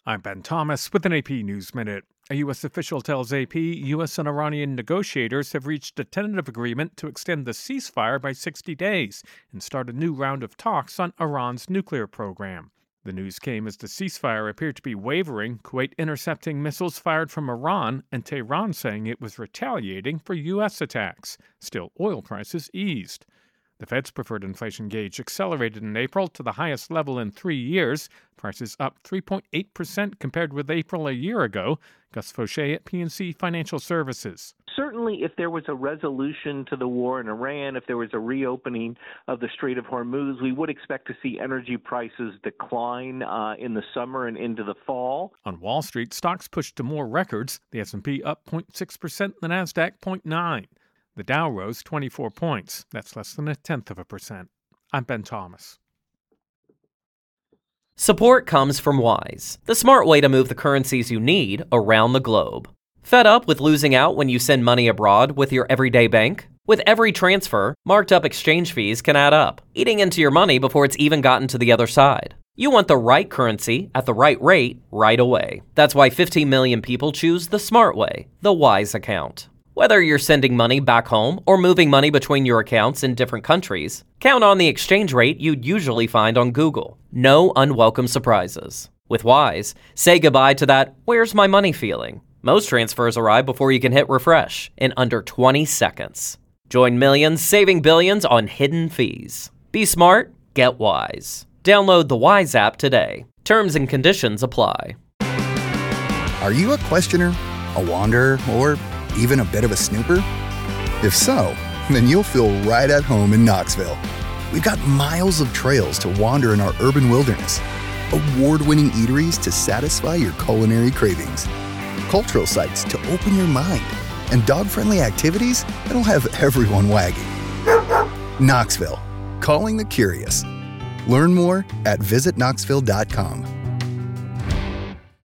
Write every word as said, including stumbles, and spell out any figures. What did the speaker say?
I'm Ben Thomas with an A P News Minute. A U S official tells A P U S and Iranian negotiators have reached a tentative agreement to extend the ceasefire by sixty days and start a new round of talks on Iran's nuclear program. The news came as the ceasefire appeared to be wavering, Kuwait intercepting missiles fired from Iran and Tehran saying it was retaliating for U S attacks. Still, oil prices eased. The Fed's preferred inflation gauge accelerated in April to the highest level in three years. Prices up three point eight percent compared with April a year ago. Gus Fauché at P and C Financial Services. Certainly, if there was a resolution to the war in Iran, if there was a reopening of the Strait of Hormuz, we would expect to see energy prices decline uh, in the summer and into the fall. On Wall Street, stocks pushed to more records. The S and P up zero point six percent, the Nasdaq zero point nine. The Dow rose twenty-four points. That's less than a tenth of a percent. I'm Ben Thomas. Support comes from Wise, the smart way to move the currencies you need around the globe. Fed up with losing out when you send money abroad with your everyday bank? With every transfer, marked up exchange fees can add up, eating into your money before it's even gotten to the other side. You want the right currency at the right rate right away. That's why fifteen million people choose the smart way, the Wise account. Whether you're sending money back home or moving money between your accounts in different countries, count on the exchange rate you'd usually find on Google. No unwelcome surprises. With Wise, say goodbye to that "where's my money" feeling. Most transfers arrive before you can hit refresh in under twenty seconds. Join millions saving billions on hidden fees. Be smart, get Wise. Download the Wise app today. Terms and conditions apply. Are you a questioner, a wanderer, or even a bit of a snooper? If so, then you'll feel right at home in Knoxville. We've got miles of trails to wander in our urban wilderness, award-winning eateries to satisfy your culinary cravings, cultural sites to open your mind, and dog-friendly activities that'll have everyone wagging. Knoxville, calling the curious. Learn more at visit knoxville dot com.